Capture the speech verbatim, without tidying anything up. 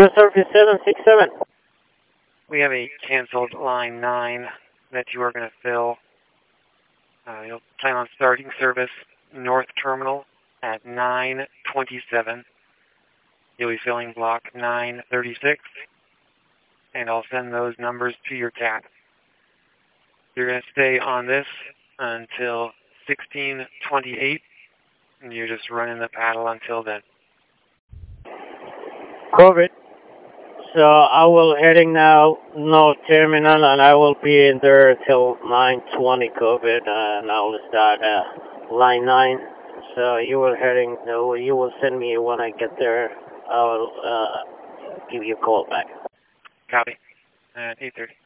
Crew service seven six seven. We have a canceled line nine that you are going to fill. Uh, you'll plan on starting service North Terminal at nine twenty-seven. You'll be filling block nine thirty-six, and I'll send those numbers to your C A T. You're going to stay on this until sixteen twenty-eight, and you're just running the paddle until then. COVID. So I will heading now North Terminal, and I will be in there till nine twenty COVID, and I will start uh, line nine. So you will heading, uh, you will send me when I get there. I will uh, give you a call back. Copy. At eight thirty.